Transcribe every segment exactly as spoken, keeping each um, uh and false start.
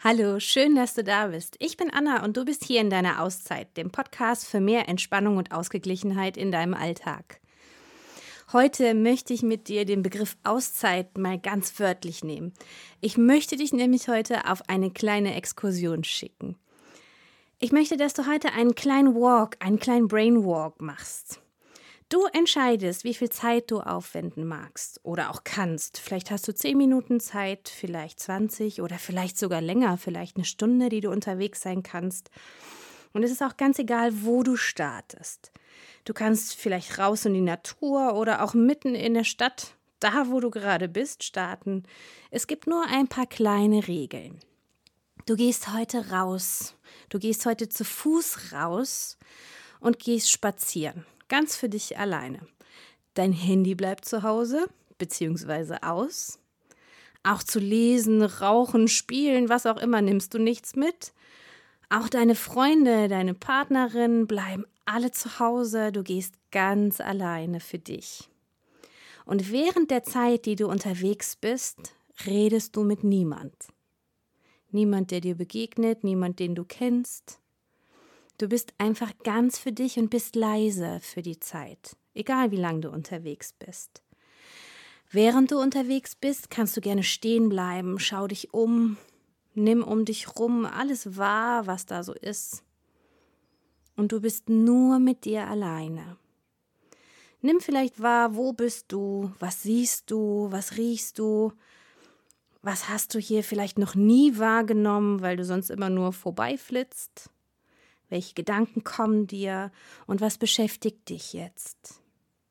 Hallo, schön, dass du da bist. Ich bin Anna und du bist hier in deiner Auszeit, dem Podcast für mehr Entspannung und Ausgeglichenheit in deinem Alltag. Heute möchte ich mit dir den Begriff Auszeit mal ganz wörtlich nehmen. Ich möchte dich nämlich heute auf eine kleine Exkursion schicken. Ich möchte, dass du heute einen kleinen Walk, einen kleinen Brainwalk machst. Du entscheidest, wie viel Zeit du aufwenden magst oder auch kannst. Vielleicht hast du zehn Minuten Zeit, vielleicht zwanzig oder vielleicht sogar länger, vielleicht eine Stunde, die du unterwegs sein kannst. Und es ist auch ganz egal, wo du startest. Du kannst vielleicht raus in die Natur oder auch mitten in der Stadt, da wo du gerade bist, starten. Es gibt nur ein paar kleine Regeln. Du gehst heute raus. Du gehst heute zu Fuß raus und gehst spazieren. Ganz für dich alleine. Dein Handy bleibt zu Hause, beziehungsweise aus. Auch zu lesen, rauchen, spielen, was auch immer, nimmst du nichts mit. Auch deine Freunde, deine Partnerin bleiben alle zu Hause. Du gehst ganz alleine für dich. Und während der Zeit, die du unterwegs bist, redest du mit niemand. Niemand, der dir begegnet, niemand, den du kennst. Du bist einfach ganz für dich und bist leise für die Zeit, egal wie lange du unterwegs bist. Während du unterwegs bist, kannst du gerne stehen bleiben, schau dich um, nimm um dich rum alles wahr, was da so ist. Und du bist nur mit dir alleine. Nimm vielleicht wahr, wo bist du, was siehst du, was riechst du, was hast du hier vielleicht noch nie wahrgenommen, weil du sonst immer nur vorbeiflitzt. Welche Gedanken kommen dir und was beschäftigt dich jetzt?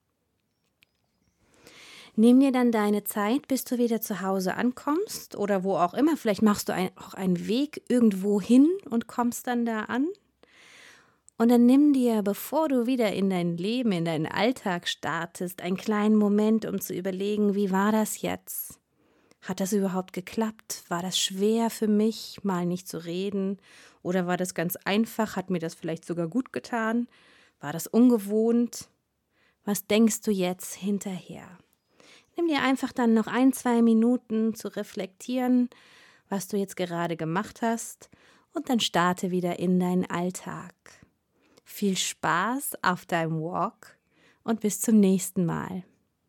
Nimm dir dann deine Zeit, bis du wieder zu Hause ankommst oder wo auch immer. Vielleicht machst du ein, auch einen Weg irgendwo hin und kommst dann da an. Und dann nimm dir, bevor du wieder in dein Leben, in deinen Alltag startest, einen kleinen Moment, um zu überlegen, wie war das jetzt? Hat das überhaupt geklappt? War das schwer für mich, mal nicht zu reden? Oder war das ganz einfach? Hat mir das vielleicht sogar gut getan? War das ungewohnt? Was denkst du jetzt hinterher? Nimm dir einfach dann noch ein, zwei Minuten zu reflektieren, was du jetzt gerade gemacht hast, und dann starte wieder in deinen Alltag. Viel Spaß auf deinem Walk und bis zum nächsten Mal.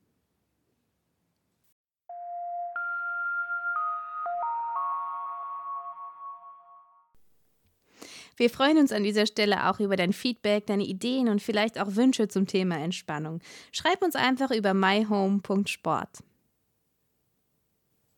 Wir freuen uns an dieser Stelle auch über dein Feedback, deine Ideen und vielleicht auch Wünsche zum Thema Entspannung. Schreib uns einfach über myhome punkt sport.